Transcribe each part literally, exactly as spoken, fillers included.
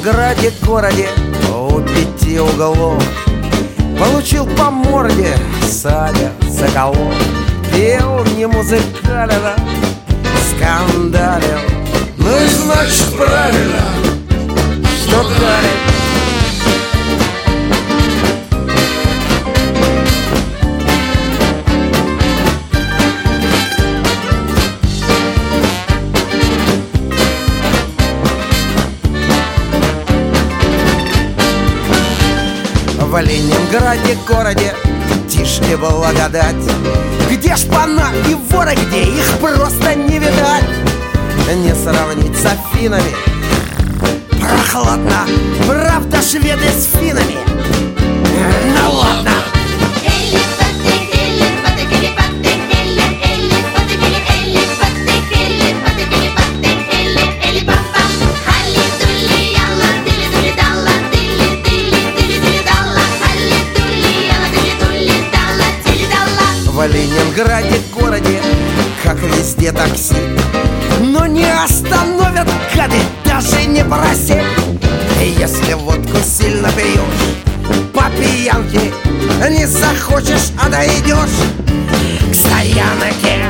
Ленинграде городе у пяти углов получил по морде Саня Соколов. Пел не музыкально, скандалил. Ну и значит правильно, что дали. В Ленинграде городе тишь и благодать. Где шпана и воры, где их просто не видать. Не сравнить с Афинами. Прохладно, правда, шведы с финнами. Ну ладно. В Ленинграде городе, как везде, такси. Но не остановят гады, даже не проси. Если водку сильно пьешь, по пьянке не захочешь, а дойдешь к стоянке.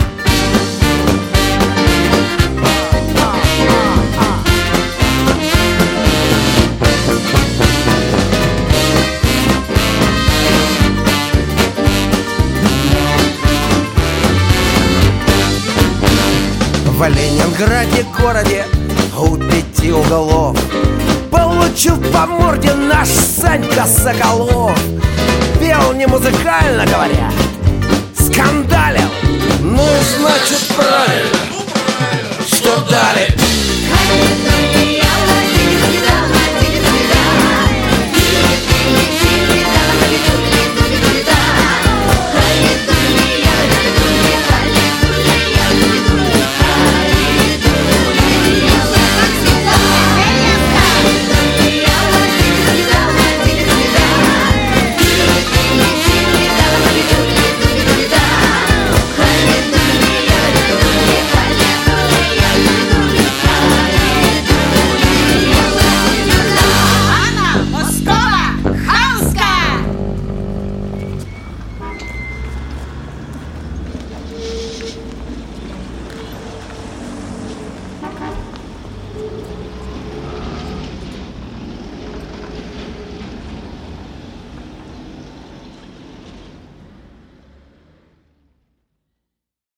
В Ленинграде городе у пяти углов получил по морде наш Санька Соколов. Пел не музыкально говоря, скандалил. Ну и значит правильно, что дали.